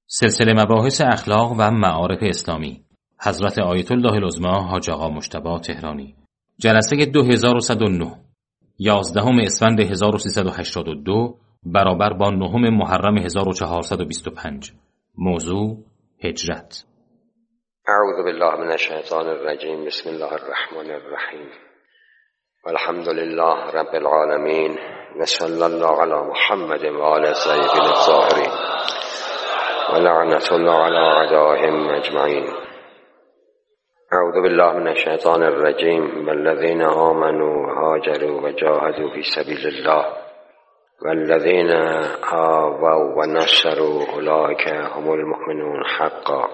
سلسله مباحث اخلاق و معارف اسلامی حضرت آیت الله العظمی حاج آقا مجتبی تهرانی جلسه 2109 11 اسفند 1382 برابر با 9 محرم 1425 موضوع هجرت. اعوذ بالله من الشیطان الرجیم. بسم الله الرحمن الرحیم. والحمد لله رب العالمین و صلی الله علی محمد و آل الطیبین الطاهرین و لعنت الله علی اعدائهم اجمعین. اعوذ بالله من الشیطان الرجیم. والذین آمنوا وهاجروا وجاهدوا فی سبیل الله والذین آووا ونصروا اولئک هم المؤمنون حقا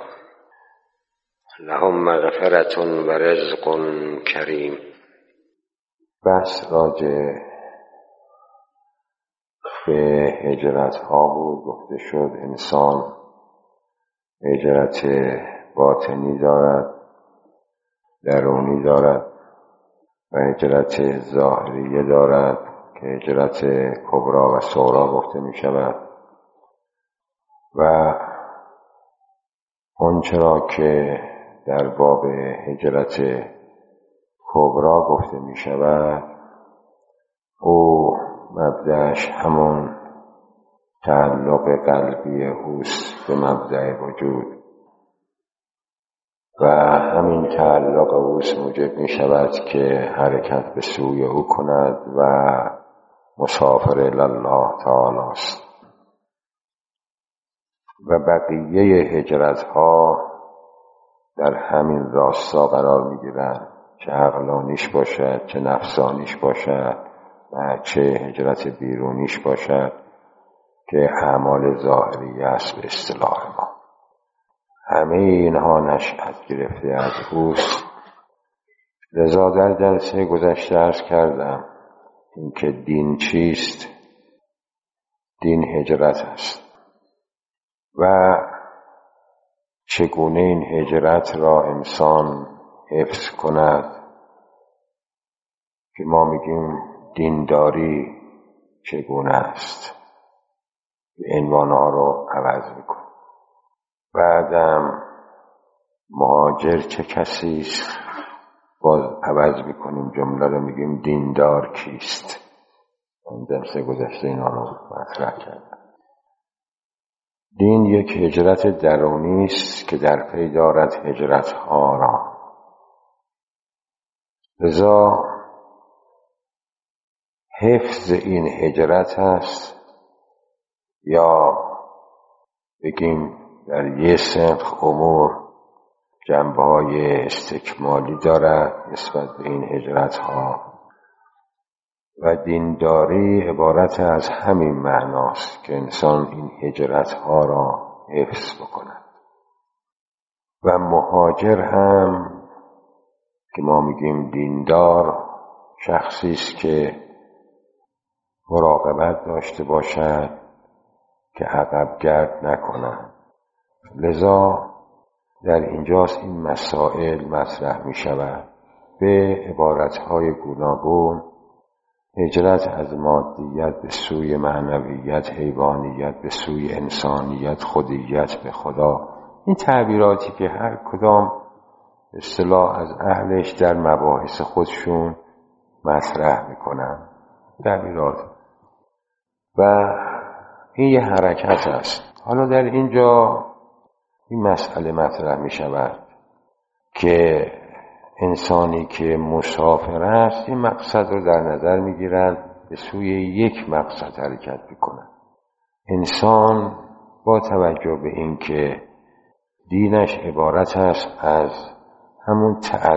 لهم مغفرة و رزق کریم. بحث راجع به هجرت ها بود. گفته شد انسان هجرت باطنی دارد، درونی دارد و هجرت ظاهریه دارد که هجرت کبرا و صغرا گفته می شود. و آنچه را که در باب هجرت کبرا گفته می شود او مبدأش همون تعلق قلبی اوست به مبدأ وجود و همین تعلق اوست موجب می شود که حرکت به سوی او کند و مسافر الله تعالی است. و بقیه هجرت ها در همین راستا قرار می گیرند، چه عقلانیش باشد، چه نفسانیش باشد و چه هجرت بیرونیش باشد که اعمال ظاهری است به اصطلاح ما. همه اینها نشأت گرفته از اوست. لذا در جلسه گذشته عرض کردم اینکه دین چیست؟ دین هجرت است و چگونه این هجرت را انسان حفظ کند که ما میگیم دینداری چگونه است، عنوانها رو عوض میکنیم. بعدم مهاجر چه کسی است، باز عوض میکنیم جمله رو، میگیم دیندار کیست. من درس گذشته اینا رو مطرح کردم. دین یک هجرت درونی است که در پی دارد هجرت ها را. لذا حفظ این هجرت است، یا بگیم در یک سنخ امور جنبه‌های استکمالی دارد نسبت به این هجرت ها و دینداری عبارت از همین معناست که انسان این هجرت ها را حفظ بکند. و مهاجر هم که ما میگیم دیندار شخصی است که مراقبت داشته باشد که عقب گرد نکند. لذا در اینجاست این مسائل مطرح می شود به عبارتهای گوناگون. هجرت از مادیت به سوی معنویت، حیوانیت به سوی انسانیت، خودیت به خدا. این تعبیراتی که هر کدام اصطلاح از اهلش در مباحث خودشون مطرح میکنن تعبیرات و این یه حرکت است. حالا در اینجا این مسئله مطرح می شود که انسانی که مسافر است این مقصد رو در نظر می گیرند به سوی یک مقصد حرکت میکنند. انسان با توجه به این که دینش عبارت است از همون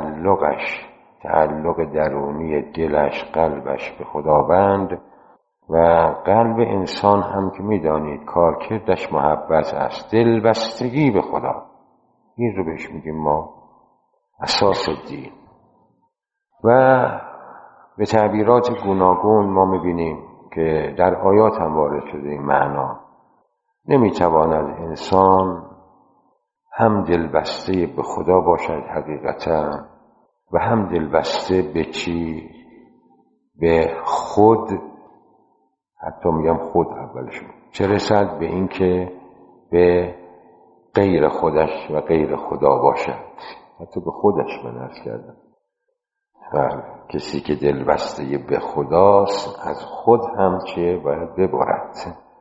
تعلق درونی دلش، قلبش به خداوند و قلب انسان هم که میدانید کارکردش محبت است، دلبستگی به خدا. این رو بهش میگیم ما اساس دین. و به تعبیرات گوناگون ما میبینیم که در آیات هم وارد شده این معنا. نمیتواند انسان هم دلبسته به خدا باشد حقیقتا و هم دلبسته به چی؟ به خود. حتی میگم خود اولشون چه رسد به این که به غیر خودش و غیر خدا باشد. حتی به خودش من عرض کردم کسی که دل بسته به خداست از خود هم چه باید ببرد،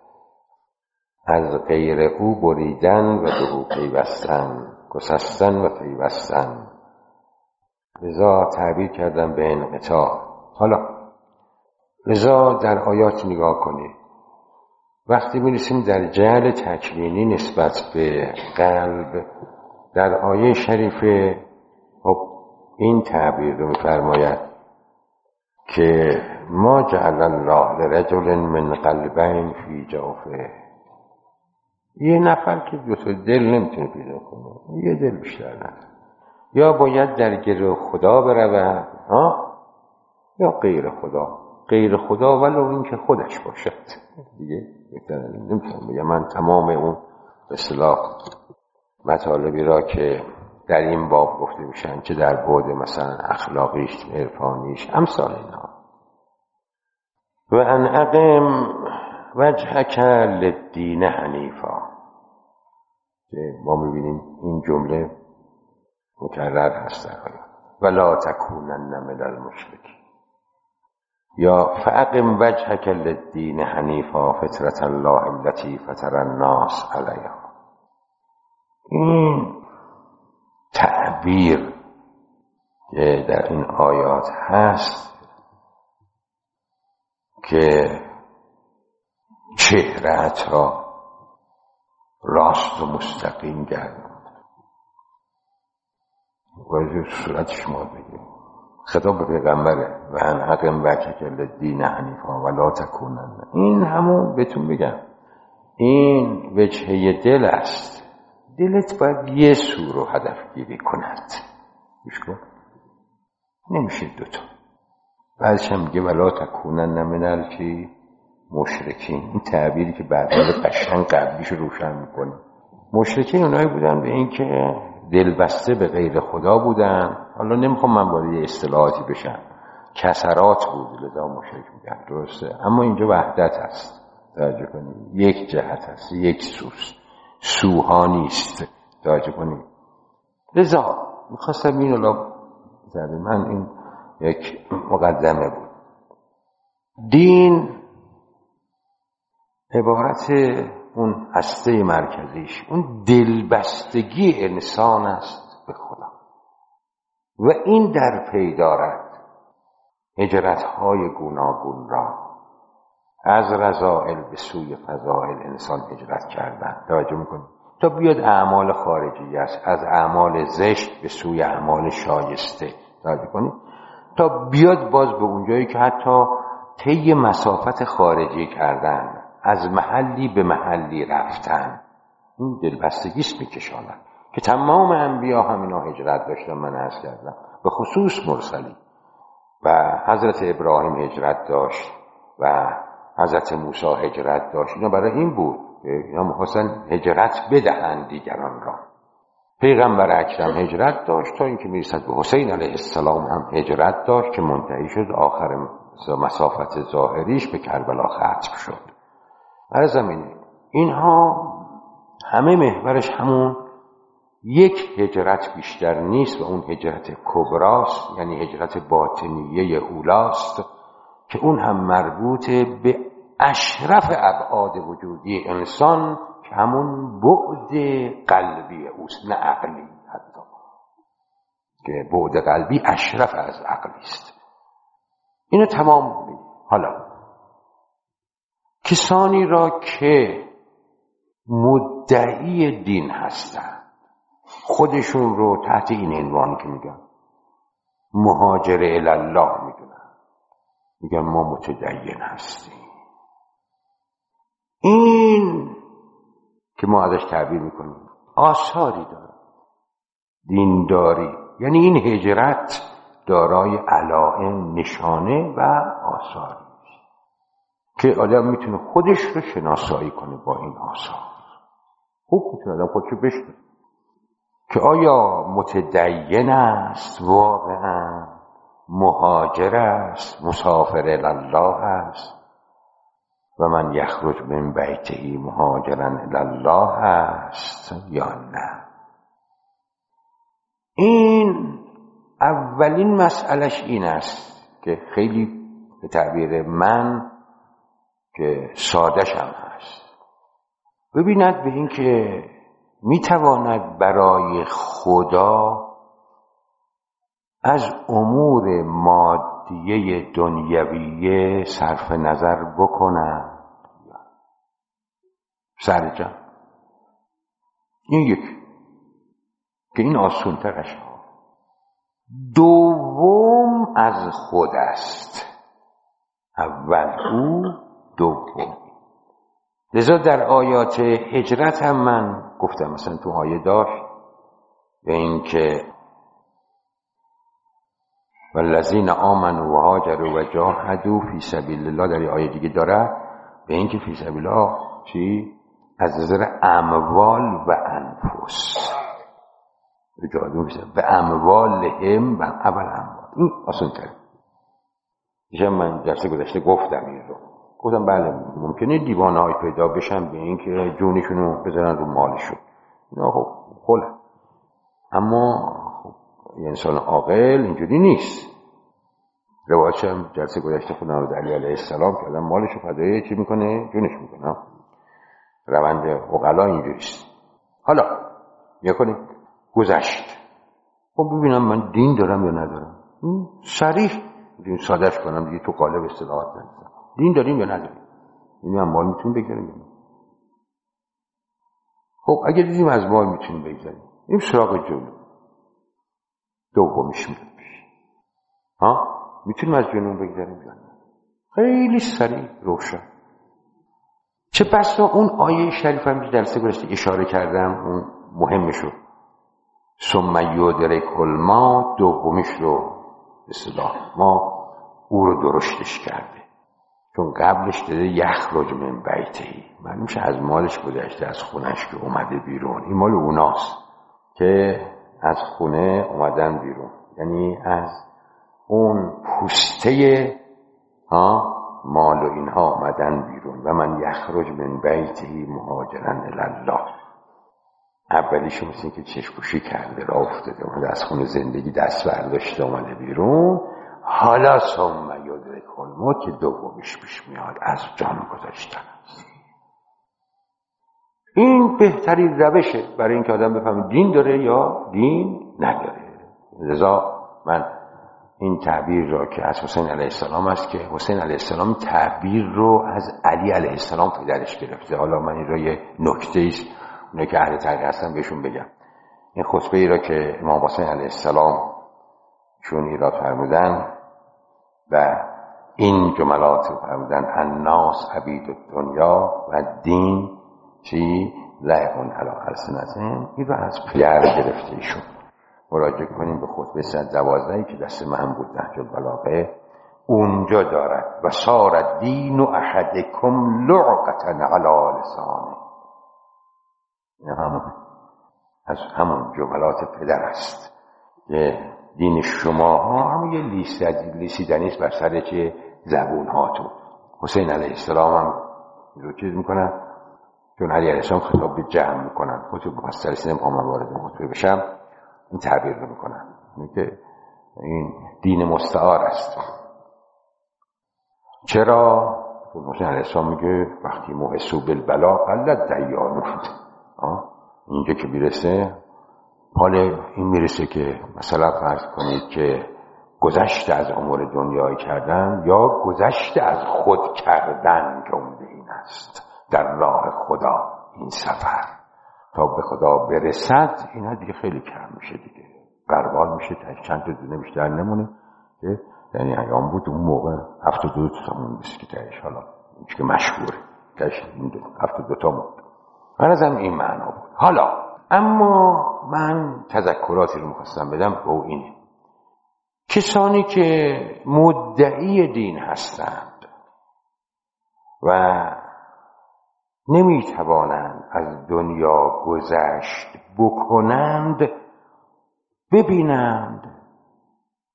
از غیر او بریدن و به او پیوستن، گسستن و پیوستن. لذا تعبیر کردم به انقطاع. حالا لذا در آیات نگاه کنید، وقتی می‌رسیم در جعل تکوینی نسبت به قلب، در آیه شریفه این تعبیر رو می‌فرماید که ما جعل الله لرجل من قلبین فی جوفه. یه نفر که دو تا دل نمیتونه پیدا کنه، یه دل بیشتر نداره، یا باید در گرو خدا برود یا غیر خدا. غیر خدا ولو این که خودش باشد دیگه نمیتونم بگم من تمام اون به اصطلاح مطالبی را که در این باب گفته میشن، چه در بعد مثلا اخلاقیش، عرفانیش، امثال اینا. و ان اقم وجهک للدین حنیفا، که ما میبینیم این جمله مکرر هست در آیات، ولا تکونن من المشرکین، یا فاقم وجهک للدین حنیفا فطرة الله التي فطر الناس علیها. این تعبیر که در این آیات هست که چهره‌ات را راست و مستقیم گردان. باید صورت شما بگیم خطاب به پیغمبره و ان اقم وجهک للدین حنیفا ولا تکونن. این همون بهتون بگم این وجهه دل است. دلت باید یه سو رو هدف گیری کند، گوش کن، نمیشه دوتا. بعدش هم میگه ولا تکونن من المشرکین. این تعبیری که بعد قشنگ قبلیش روشن میکنه. مشرکین اونایی بودن به این که دل بسته به غیر خدا بودن. حالا نمیخوام من وارد اصطلاحاتی بشم، کسرات بود لذا مشرک میگن، درسته، اما اینجا وحدت هست، توجه کنید، یک جهت هست، یک سوست، سوها نیست، توجه کنید. لذا میخواستم این من این یک مقدمه بود. دین عبارت اون هسته مرکزیش اون دلبستگی انسان است به خدا و این در پی دارد هجرت‌های گوناگون را از رذائل به سوی فضائل انسان هجرت کردن. توجه میکنید تا بیاد اعمال خارجی است، از اعمال زشت به سوی اعمال شایسته. توجه کنید تا بیاد باز به اونجایی که حتی طی مسافت خارجی کردن، از محلی به محلی رفتن، این دلبستگیست میکشاند که تمام انبیا همینا هجرت داشتن. من عرض کردم به خصوص مرسلی و حضرت ابراهیم هجرت داشت و حضرت موسی هجرت داشت. اینا برای این بود اینا می‌خواستن هجرت بدهند دیگران را. پیغمبر اکرم هجرت داشت تا اینکه میرسد به حسین علیه السلام هم هجرت داشت که منتهی شد آخر مسافت ظاهریش به کربلا ختم شد. عرضم اینها همه محورش همون یک هجرت بیشتر نیست و اون هجرت کبراست، یعنی هجرت باطنیه اولاست که اون هم مربوط به اشرف ابعاد وجودی انسان که همون بعد قلبی اوست، نه عقلی، حتی که بعد قلبی اشرف از عقلی است. اینو تمام بید. حالا کسانی را که مدعی دین هستند خودشون رو تحت این عنوان که میگن مهاجر الله میدونن، میگن ما متدین هستیم. این که ما ازش تعبیر میکنیم آثاری داره دینداری، یعنی این هجرت دارای علائم، نشانه و آثاری که آدم میتونه خودش رو شناسایی کنه با این آثار. خوب میتونه آدم خودشو بشناسه که آیا متدین است، واقعا مهاجر است، مسافر الله است. و من یخرج من بیته مهاجرا الی الله است یا نه. این اولین مسئلهش این است که خیلی به تعبیر من که سادش هم هست، ببیند به این که میتواند برای خدا از امور مادیه دنیویه صرف نظر بکنند. سرجم این یک که این آسون ترش. دوم از خود است، اول او دوم. لذا در آیات هجرت هم من گفتم، مثلا تو آیه داشت به این که والذین آمنوا و هاجروا و جاهدوا فی سبیل الله، در آیه دیگه داره به این که فی سبیل الله چی؟ از نظر اموال و انفس جادو میشه به اموالهم و اول اموال. این آسان تره. میشه من جلسه گذشته گفتم این رو، گفتم بله ممکنه دیوانه های پیدا بشن به این که جونشونو بذارن رو مالشون، اینا خب خله، اما خب انسان عاقل اینجوری نیست. روایتش هم جلسه گذشته خود حضرت علی علیه السلام که آدم مالشو فدای چی میکنه؟ جونش میکنه. روند عقلا اینجوریست. حالا میکنه گذشت، خب ببینم من دین دارم یا ندارم. صریح دین سادهش کنم دیگه، تو قالب اصطلاحات نمیزنم. دین داریم یا نداریم؟ این هم مال میتونیم بگذاریم. خب اگه دیدیم از مال میتونیم بگذاریم، این سراغ جلو دومیش میاد پیش. میتونیم از جنون بگذاریم یا نه؟ خیلی سریع روشن. چه بسا اون آیه شریف هم جلسه گذشته اشاره کردم، اون مهمشو ثم یدرک الموت، دومیش رو اصطلاح ما او رو درشتش کرده، چون قبلش داده یخرج من بیته، معلوم شه از مالش گذشته، از خونش که اومده بیرون. این مال اوناست که از خونه اومدن بیرون، یعنی از اون پوسته مال و اینها اومدن بیرون. و من یخرج من بیته مهاجرا الی الله، اولیش مثل که چشم‌پوشی کرده راه افتاده، اومده از خونه زندگی دست برداشته اومده بیرون. حالا ثم یدرک الموت که دومیش پیش میاد، از جان گذاشتن است. این بهترین روشه برای اینکه آدم بفهمه دین داره یا دین نداره. لذا من این تعبیر را که از حسین علیه السلام است که حسین علیه السلام تعبیر رو از علی علیه السلام پدرش گرفته. حالا من این را یه نکته است اونه که اهل تحقیق هستن بهشون بگم. این خطبه ای را که امام حسین علیه السلام چون ایراد فرمودن و این جملات رو فرمودن الناس عبید الدنیا و دین چی لعبون علی السنتهم، این رو از پدر گرفته ایشون. مراجعه کنیم به خطبه 112 که دست من بود، نهج البلاغه، اونجا دارد و صار الدین احدکم لعقة علی لسانه. از همون جملات پدر است که دین شما هم یه لیسیدنیست بر سر چه زبون هاتون. حسین علیه السلام هم رو چیز میکنن، چون علی علیه السلام خطاب به جمع میکنن، خطب مفصل سنم من وارد خطبه بشم این تعبیر رو میکنن که این دین مستعار است. چرا؟ حسین علیه السلام میگه وقتی محسو بالبلا قلت دیانون. اینجا که میرسه حال این میرسه که مثلا فرض کنید که گذشته از امور دنیایی کردن یا گذشته از خود کردن، جمله این است در راه خدا این سفر تا به خدا برسد، اینا دیگه خیلی کم میشه دیگه، قربال میشه، چند تا دونه بیشتر نمونه که یعنی ایام بود اون موقع 72 تا مون بسی که تایش، حالا این که مشهوره تایش 72 تا مون غرضم این معنا بود. حالا اما من تذکراتی رو میخواستم بدم به اینه، کسانی که مدعی دین هستند و نمیتوانند از دنیا گذشت بکنند، ببینند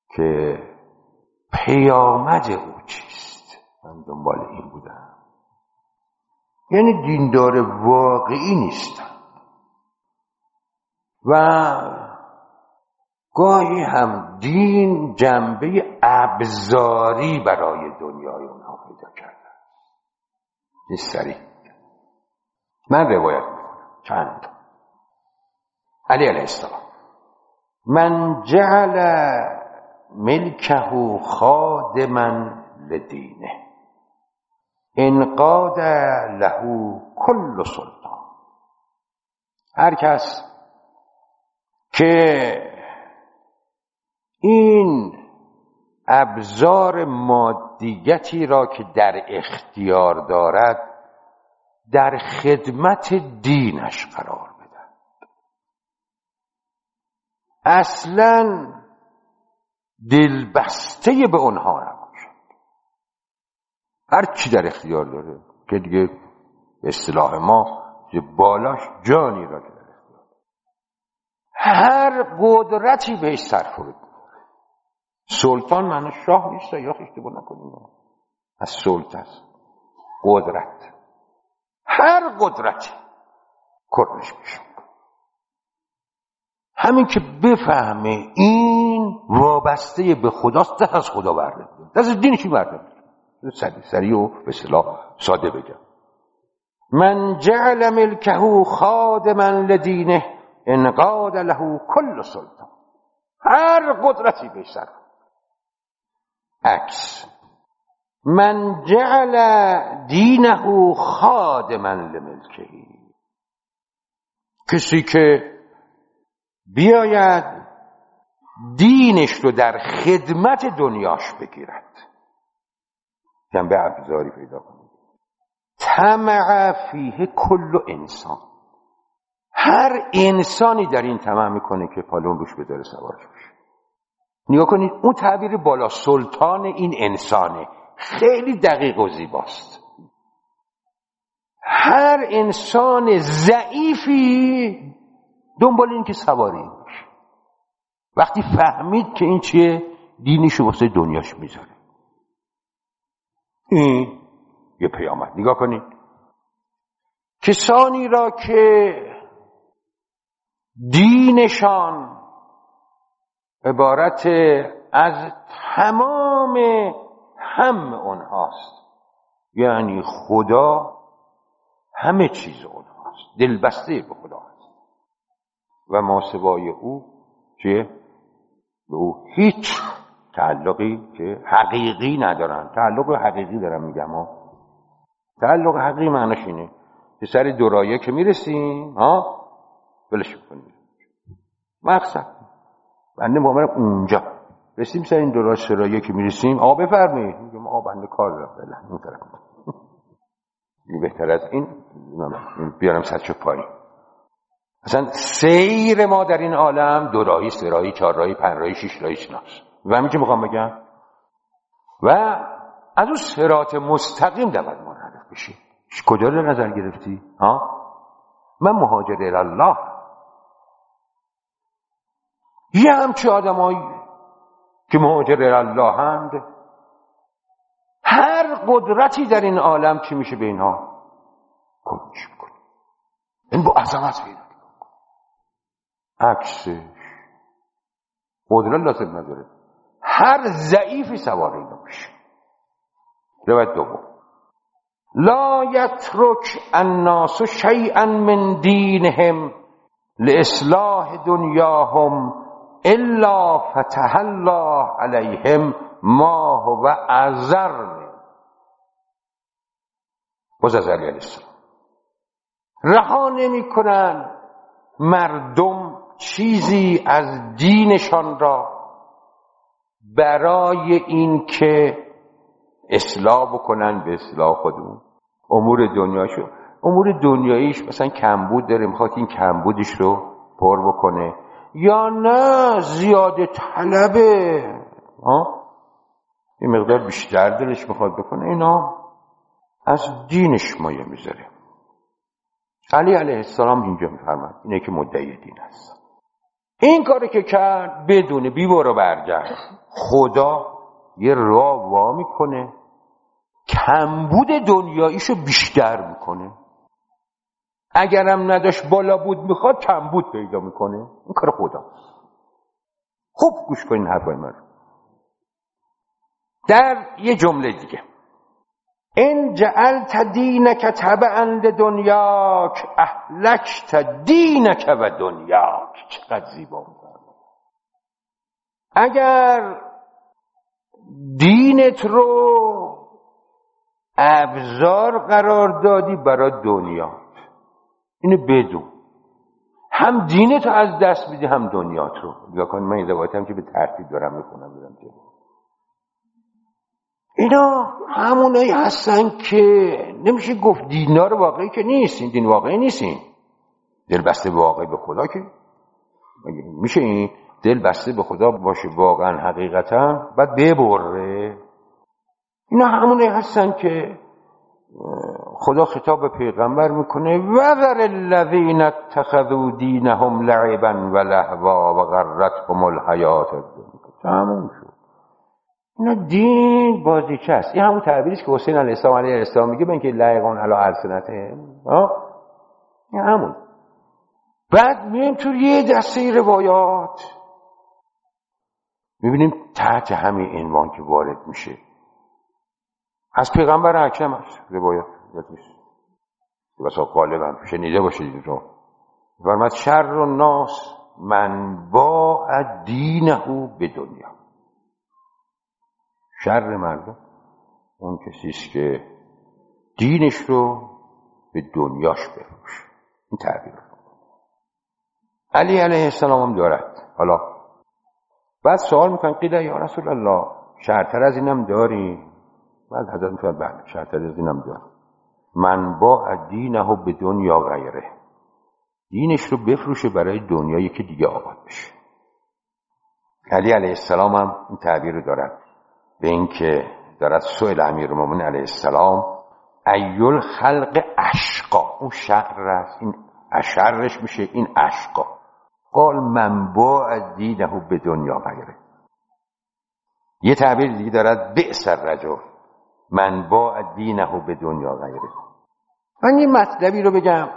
که پیامد او چیست. من دنبال این بودم یعنی دیندار واقعی نیستن و گاهی هم دین جنبه ابزاری برای دنیای اونها پیدا کرده. این سریع من روایت میکنم چند. علی علیه السلام من جعل ملکه خادما لدینه انقاد له کل سلطان. هر کس که این ابزار مادیتی را که در اختیار دارد در خدمت دینش قرار بدهد، اصلا دلبسته به اونها نباشد. هر چی در اختیار داره که دیگه به اصطلاح ما که بالاش جانی را که در اختیار داره، هر قدرتی بهش سرفرود. سلطان معنی شاه نیست یا اشتباه نکنیم، از سلطه است قدرت. هر قدرتی کرنش میشه. همین که بفهمه این وابسته به خداست، دست از خدا برده، دست از دینشی برده. سریع و به اصطلاح ساده بگم من جعل ملکه خادما لدینه انقاد له کل سلطان. هر قدرتی بهش سر. عکس من جعل دینه خادما لملکه، کسی که بیاید دینش رو در خدمت دنیاش بگیرد، جنبه ابزاری پیدا کنید. طمع فیه کل انسان، هر انسانی در این طمع میکنه که پالون روش بذاره سوارش بشه. نگاه کنید اون تعبیر بالا سلطان این انسانه، خیلی دقیق و زیباست. هر انسان ضعیفی دنبال این که سواری باشه، وقتی فهمید که این چیه دینیشو واسه دنیاش میذاره. این یه پیامد. نگاه کنید کسانی را که دینشان عبارت از تمام هم اونهاست، یعنی خدا همه چیز اونهاست، دلبسته به خدا هست و ما سوای او که به او هیچ تعلقی که حقیقی ندارن. تعلق حقیقی دارم میگم ها. تعلق حقیقی معنیش اینه که سر دورایه که میرسیم بلش کنیم مقصد بنده مؤمنم اونجا رسیم سر این دورایه که میرسیم بفرمایید میگم بنده کار دارم فعلا اون طرف بهتر از این بیارم سرچو پایی. اصلا سیر ما در این عالم دو راهی، سه راهی، چهار راهی، پنج راهی، شش راهی شناس و همین که میخوام بگم و از اون صراط مستقیم دارد منحرف بشی. کجا رو نظر گرفتی؟ من مهاجر الله. یه همچه آدمایی که مهاجر الله هند، هر قدرتی در این عالم چی میشه به اینها کنش میکنه. این با عظمت پیدا عکسش قدرت لازم نداره، هر ضعیفی سوار اینا میشه. روایت دوم لا یترک الناس شیئا من دینهم لاصلاح دنیاهم الا فتح الله علیهم ما هو اعظر. باز از علی علیه السلام رها نمی کنن مردم چیزی از دینشان را برای این که اصلاح بکنن به اصلاح خودمون. امور دنیاشو، امور دنیاییش مثلا کمبود داره میخواد این کمبودش رو پر بکنه، یا نه زیاده طلبه این مقدار بیشتر دلش میخواد بکنه، اینا از دینش مایه میذاره. علی علیه السلام اینجا میفرماد اینه که مدعی دین است. این کاری که کرد بدون بی برو برگرد، خدا یه راه وا میکنه کمبود دنیاییشو بیشتر میکنه. اگرم نداشت بالا بود میخواد کمبود پیدا میکنه. این کار خدا. خوب گوش کنین حرفای من. در یه جمله دیگه، ان جعلت دینک تبعا لدنیاک اهلکت دینک و دنیاک. چقدر زیبا بود. اگر دینت رو ابزار قرار دادی برای دنیا، اینو بدون، هم دینت رو از دست میدی هم دنیات رو. نگاه کن، من این روایتم که به ترتیب دارم میخونم برم جلو. اینا همونایی هستن که نمیشه گفت دینار واقعی که نیست. این دین واقعی نیست. این دل بسته به واقعی به خدا که میشه این دل بسته به خدا باشه واقعا حقیقتا بعد ببره. اینا همونایی هستن که خدا خطاب به پیغمبر میکنه وذر الذین اتخذوا دینهم لعبا و لهوا و غرتهم الحیات الدنیا. تمام شد. اینا دین بازیچه است. این همون تعبیری است که حسین علیه السلام میگه به اینکه لایقون علی السنتهم. این همون. بعد میایم تو یه دسته روایات میبینیم تحت همین عنوان که وارد میشه از پیغمبر اکرم هست روایات نیست. بسا غالبا شنیده باشید این رو. فرمود شر الناس من باع دینه به دنیا. شر مردم اون کسیست که دینش رو به دنیاش بفروشه. این تعبیر علی علیه السلام هم دارد. حالا بعد سوال میکنن قیل یا رسول الله شرطر از اینم داری؟ بعد حضرت میفرماید بله شرطر از اینم داری. من باع دینه به دنیا غیره. دینش رو بفروشه برای دنیایی که دیگه آباد بشه. علی علیه السلام هم این تعبیر رو دارد به این که دارد سئل امیرالمومنین علیه السلام ایل خلق اشقا. اون شر است، این اشرش میشه این اشقا. قال من باع دینه به دنیا غیره. یه تعبیر دیگه دارد بئس الرجل من باع دینه به دنیا غیره. من یه مطلبی رو بگم.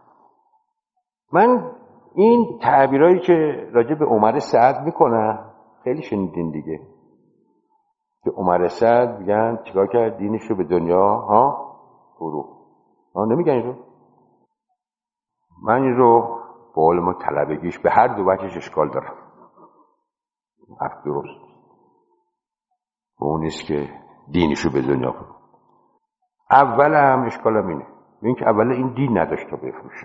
من این تعبیرایی که راجع به عمر سعد میکنه خیلی شنیدین دیگه، که عمر سعد میگن چیکار کرد دینش رو به دنیا فرو. نمیگن این رو. من این رو با علم طلبگیش به هر دو وجهش اشکال دارم. حرف درست و اون نیست که دینش رو به دنیا فرو. اول هم اشکالم اینه، این که اول این دین نداشت تا بفروشه.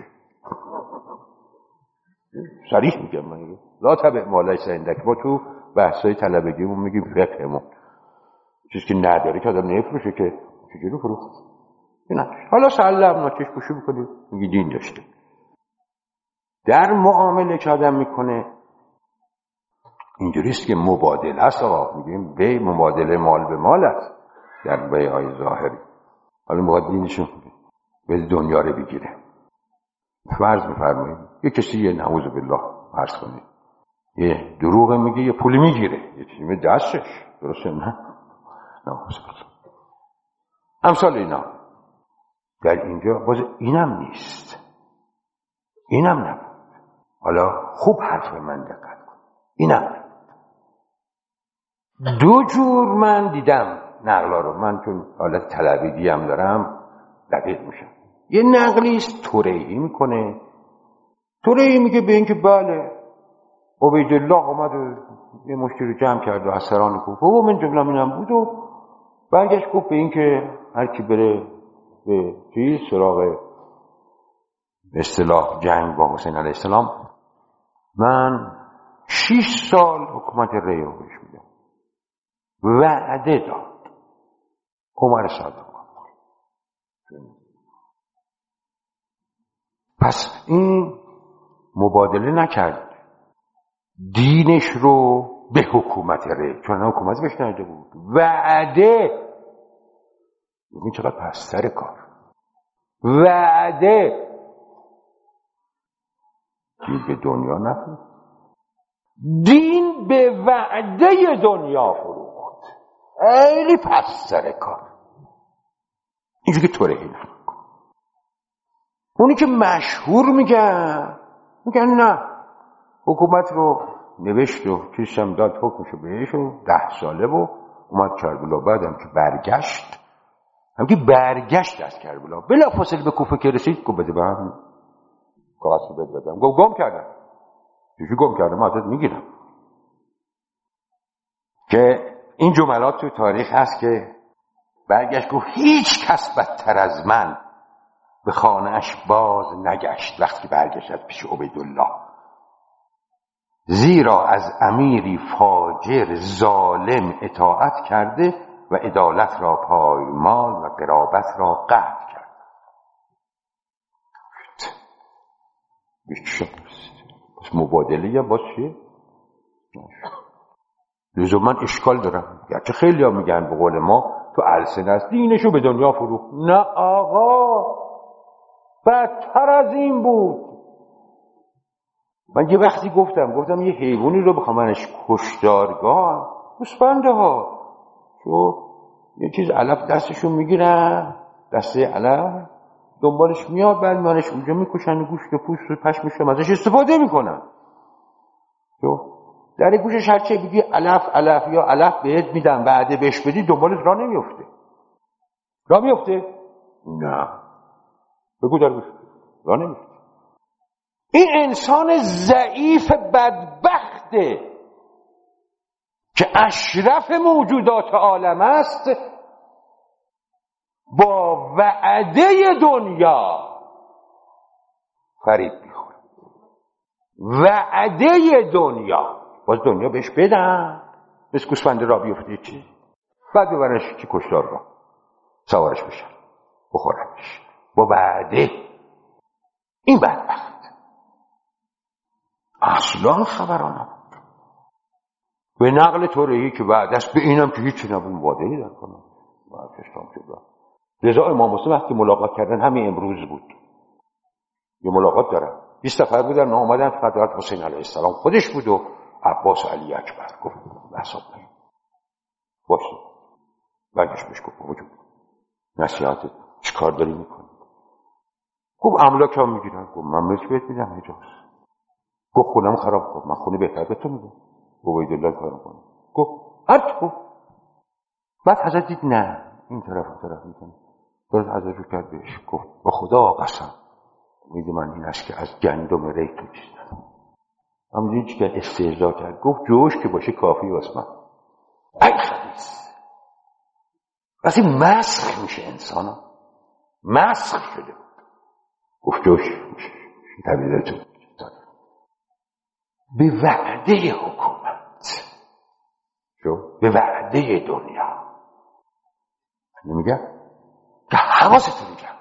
صریح میگم من لا تبع ما لیس عندک. ما تو بحثای طلبگیمون میگیم فقهمون چیزی که نداره که آدم نفروشه که چجوری فروخت. حالا سلام ناچش پوشی میکنی میگی دین داشته. در معامله که آدم میکنه اینجوریست که مبادله هست. میگیم بی مبادله مال به مال است در بیعای ظاهری. حالا میخواد دینشون به دنیا رو بگیره. فرض میفرماییم یه کسی یه نعوذ بالله فرض کنید یه دروغ میگه یه پولی میگیره یه چیزی می دستش. درسته نه؟ نعوذ بالله. امثال اینا در اینجا باز اینم نیست، اینم نبود. حالا خوب حرف من دقت کن. اینم دو جور من دیدم نقلا رو. من چون حالت طلبگی هم دارم دقیق میشم. یه نقلیست توریعی میکنه. توریعی میگه به این که بله عبیدالله آمد و یه مشتی رو جمع کرد و از سران کوفه و من جمله اینم بود و برگشت گفت به این که هر کی بره به چیز سراغ اصطلاح جنگ با حسین علیه السلام من 6 سال حکومت ری رو بهش میدم. وعده داد عمر صادق. پس این مبادله نکرد دینش رو به حکومت ری، چون حکومت بهش نده بود. وعده این چقدر پستر کار. وعده دین به دنیا نفروخت، دین به وعده دنیا فروخت. خیلی پستر کار. اینجوری که توره نکن. اونی که مشهور میگن نه، حکومت رو نوشت و چیزم داد حکمشو بهش و 10 ساله و اومد کربلا. بعدم که برگشت، از کربلا بلافاصله به کوفه که رسید گفت بده بهم کاغذ رو بدم. گفت گم کردم. چیزی گم کردم ازت میگیرم. که این جملات تو تاریخ هست که برگشت گفت هیچ کس بدتر از من به خانه‌اش باز نگشت وقتی برگشت از پیش عبیدالله، زیرا از امیری فاجر ظالم اطاعت کرده و عدالت را پایمال و قرابت را قطع کرد. بس مبادله یا باز چیه؟ لزوما اشکال دارم. گرچه خیلی ها میگن به قول ما تو السن است دینشو به دنیا فروخت. نه آقا، بدتر از این بود. من یه وقتی گفتم یه حیوانی رو بخوام منش کشتارگاه، گوسفنده ها شو یه چیز علف دستشون میگیرن، دسته علف دنبالش میاد، بعد منش اونجا میکشن، گوشت و پوست و پشمش رو ازش استفاده میکنن. شو در گوشش هر چه بگی علف یا علف بهت میدم، بعد بهش بدی دنبالت راه نمیفته. نه بگو در گوش راه نمیفته. این انسان ضعیف بدبخته که اشرف موجودات عالم است، با وعده دنیا فریب میخوره. وعده دنیا، باز دنیا بهش بدن مثل گوسفند را بیفته چی، بعد ببرنش چی کشتارگاه سوارش بشن بخورنش با وعده. این بدبخت اصلا خبرانم به نقل طورهی که بعد است به اینم که هیچی نبود مبادهی در کنم. لذا امام مسلم وقتی ملاقات کردن همین امروز بود. یه ملاقات دارن 20 نفر بودن، آمدن حضرت حسین علیه السلام خودش بود و عباس و علی اکبر. گفت حساب نگیر باشه. برگشت بهش گفت وجود نصیحت چی کار داری میکنی؟ گفت املاک هم میگیرن. گفت من ملک بهت میدم حجاز. گفت خونم خراب کن، من خونه بهتر به تو میدم. عبیدالله کار کنه. گفت هر چی. بعد حضرت دید نه این طرف میکنه. بعد حضرت رو کرد بهش گفت با خدا قسم امید من این است که از گندم ری تو چیزن. همونجوری که استهزا کرد گفت جوش که باشه کافی واسه من. ای خبیث، وقتی مسخ میشه انسان ها، مسخ شده گفت جوش میشه تبدیل تو به وعده حکومت، به وعده دنیا. نمیگم که حواستون جمع.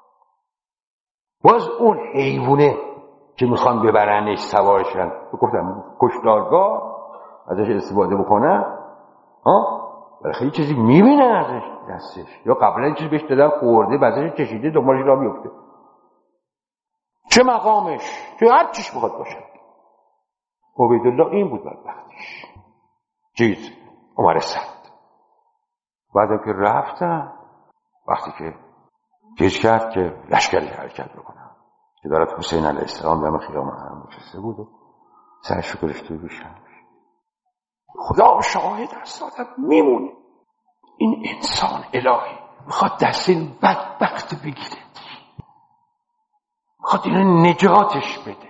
باز اون حیوانه که میخوان ببرنش سوارشن، گفتم کشتارگاه ازش استفاده بکنن، برای چیزی میبینن ازش دستش، یا قبلا چیزی بهش دادن خورده بعدش کشیده دنبالش را میفته، چه مقامش چه هر چیش بخواد باشه. عبیدالله این بود بدبختیش. چیز عمر سعد بعدم که رفتن، وقتی که چیز کرد که لشکری حرکت بکنن که دارد حسین علیه السلام دم خیام هم نشسته بود و سرش رو گرفته بشن. خدا شاهد است آدم میمونه این انسان الهی میخواد دست این بدبخت بگیره، میخواد این نجاتش بده.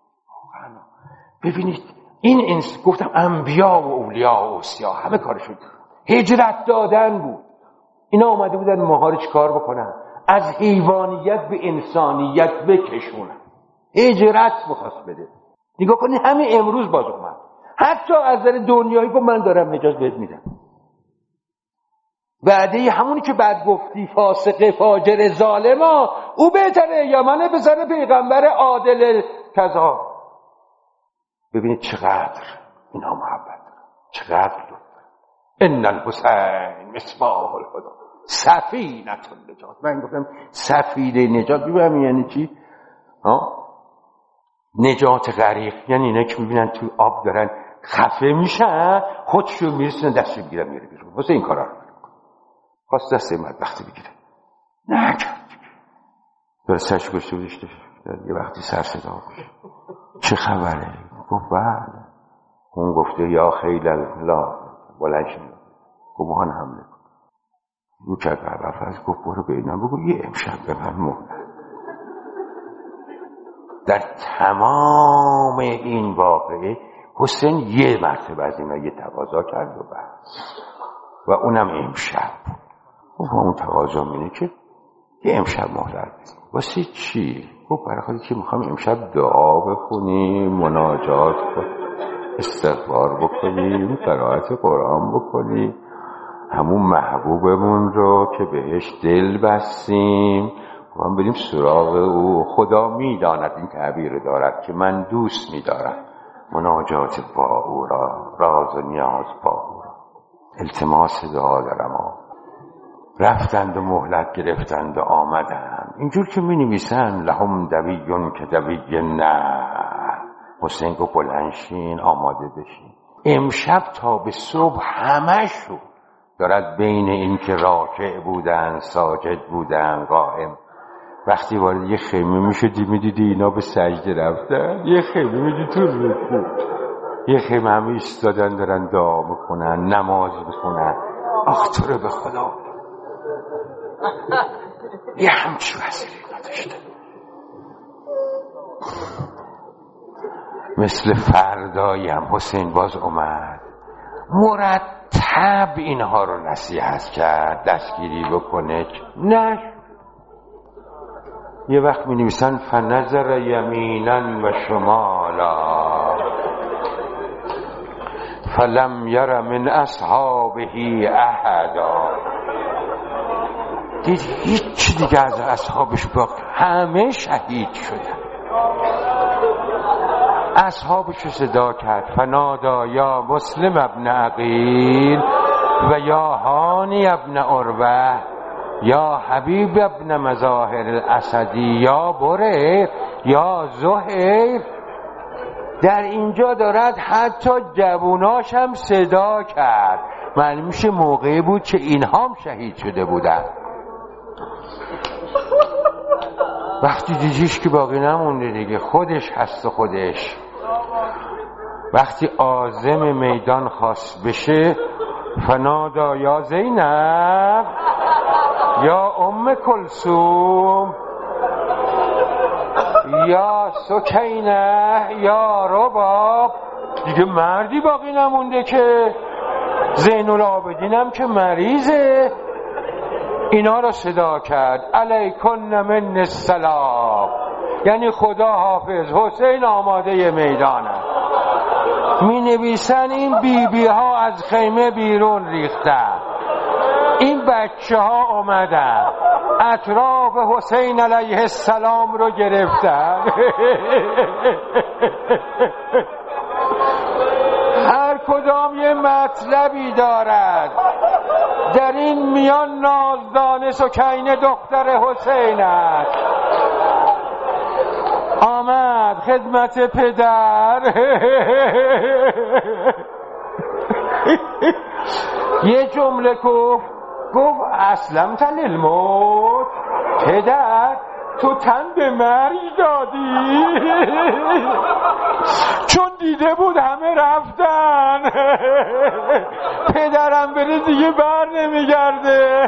ببینید این گفتم انبیا و اولیا و اوصیا همه کارشون هجرت دادن بود. اینا اومده بودن ماها رو چیکار بکنن؟ از حیوانیت به انسانیت بکشونن. هجرت می‌خواست بده. نگاه کنید همین امروز باز اومد، حتی از نظر دنیایی گفت من دارم نجات بهت میدم. وعده همونی که بعد گفتی فاسق فاجر ظالما او بهتره یا منه بزنه پیغمبر عادل کذا. ببینید چقدر اینا محبت، چقدر لطف. ان الحسین مصباح الهدی سفینه النجات. من گفتم سفینه نجات ببینم یعنی چی؟ نجات غریق یعنی اینا که میبینن تو آب دارن خفه میشن خودشو میرسونن دستشو میگیرن میره بیرون. واسه این کارا رو خواست دست بدبختی بگیره. نکرد. برسش گوشت بودشته یه وقتی سر صدا بشه چه خبره؟ گفت بله. اون گفته یا خیل الله بلند شد گمان حمله کن. او کرد عرفت گفت برو به اینا بگو یه امشب به من مهلت. در تمام این واقعه حسین یه مرتبه از اینا یه تقاضا کرد و بس و اونم امشب. و اون تقاضا اینه که یه امشب مهلت بدیم. واسه چی؟ گفت برای خودی که میخوام امشب دعا بخونیم، مناجات کنیم، استغفار بکنیم، قرائت قرآن بکنیم، همون محبوبمون رو که بهش دل بستیم و من بریم سراغ او. خدا میداند این تعبیر دارد که من دوست میدارم مناجات با او را، راز و نیاز با او را، التماس دعا دارم. رفتند و مهلت گرفتند و آمدند. اینجور که می نویسن لهم دویون که دوی نه. حسین گفت بلنشین آماده بشین. امشب تا به صبح همشو دارد بین این که راکع بودن، ساجد بودن، قائم. وقتی وارد یه خیمه می شدی می دیدی اینا به سجده رفتن، یه خیمه می دیدی تو رکوع، یه خیمه همه ایستادن دارن دعا میکنن، نماز میخونن. آخ تو رو به خدا یه همچی وزیری نداشتن. مثل فردایی هم حسین باز اومد مرتب اینها رو نصیحت کرد دستگیری بکنه. نه یه وقت می نویسن فنظر یمینا و شمالا فلم یر من اصحابه احدا. دید هیچ دیگه از اصحابش باقی، همه شهید شدن. اصحابش صدا کرد فنادا یا مسلم ابن عقیل و یا هانی ابن عروه یا حبیب ابن مظاهر الاسدی یا بریر یا زهیر. در اینجا دارد حتی جووناش هم صدا کرد. معلوم میشه موقعی بود که اینها هم شهید شده بودن. وقتی دیدیش که باقی نمونده دیگه، خودش هست و خودش. وقتی عازم میدان خواست بشه فنادا یا زینب یا ام کلثوم یا سکینه یا رباب. دیگه مردی باقی نمونده که. زین العابدین هم که مریضه. اینا رو صدا کرد علیکن من السلام، یعنی خدا حافظ، حسین آماده میدانه. می نویسن این بیبی ها از خیمه بیرون ریختن، این بچه ها اومدن اطراف حسین علیه السلام رو گرفتن. هر کدام یه مطلبی دارد. در این میان نازدانه سکینه دختر حسین است، آمد خدمت پدر. یه جمله گفت اسلمت للموت، پدر تو تن به مرگ دادی. چون دیده بود همه رفتن، پدرم بره دیگه بر نمیگرده.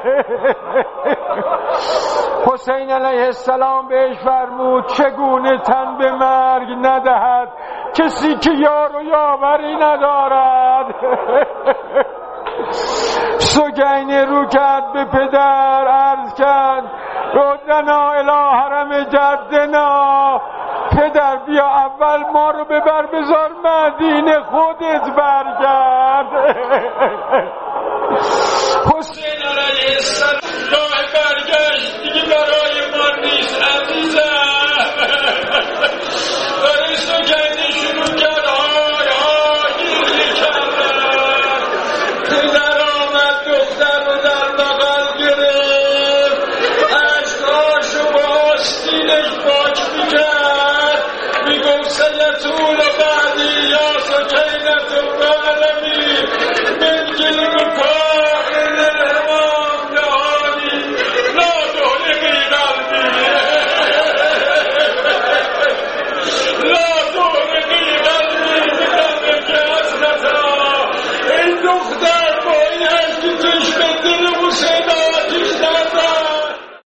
حسین علیه السلام بهش فرمود چگونه تن به مرگ ندهد کسی که یار و یاوری ندارد. سگینه رو کرد به پدر، عرض کرد ردنا الی حرم جدنا. پدر بیا اول ما رو ببر بذار مدینه، خودت برگرد. حسین علیه السلام راه برگشت دیگه برای ما نیست عزیزم. برای سگینه شروع کرد های گریه کردن. پدر آمد دختر رو در بغل گرفت، اشکاشو با آستینش پاک میکرد، میگفت سیتون